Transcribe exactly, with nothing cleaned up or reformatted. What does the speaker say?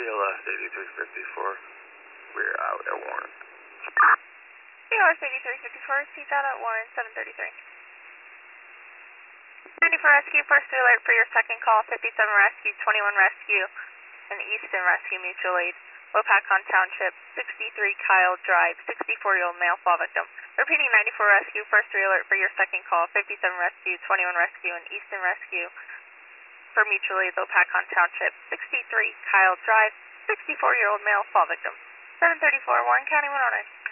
A L S eighty-three fifty-four. We're out at Warren. A L S eighty-three fifty-four, seats out at Warren, seven thirty-three. ninety-four Rescue, first alert for your second call, fifty-seven Rescue, twenty-one Rescue, and Easton Rescue Mutual Aid. Wapakon Township, sixty-three Kyle Drive, sixty-four-year-old male fall victim. Repeating ninety-four Rescue, first alert for your second call, fifty-seven Rescue, twenty-one Rescue, and Easton Rescue for Mutual Aid, Wapakon Township, sixty-three Kyle Drive, sixty-four-year-old male fall victim. seven thirty-four, Warren County, one oh nine.